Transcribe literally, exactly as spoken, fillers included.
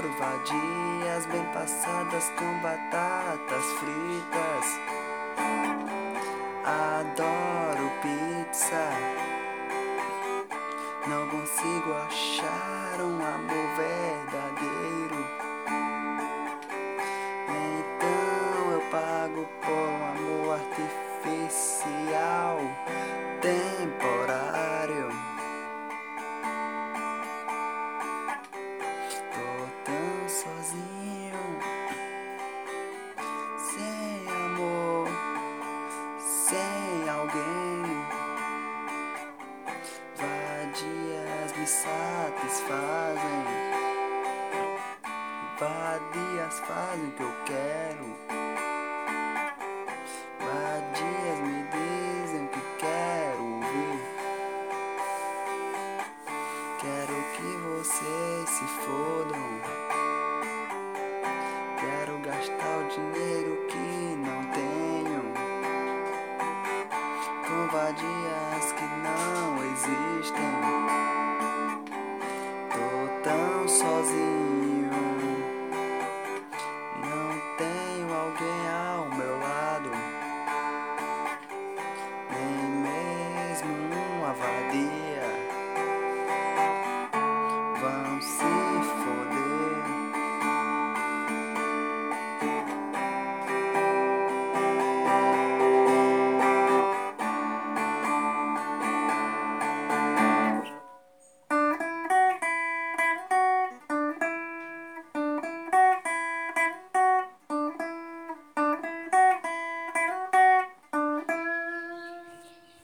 Adoro vadias bem passadas com batatas fritas. Adoro pizza. Não consigo achar um amor verdadeiro. Então eu pago por um amor artificial, temporário. Tô tão sozinho, sem amor, sem alguém. Vadias me satisfazem, vadias fazem o que eu quero. Vadias me dizem o que quero ouvir. Quero que vocês se fodam. Quero gastar o dinheiro que não tenho com vadias que não existem. Tô tão sozinho, não tenho alguém ao meu lado, nem mesmo uma vadia. Vão se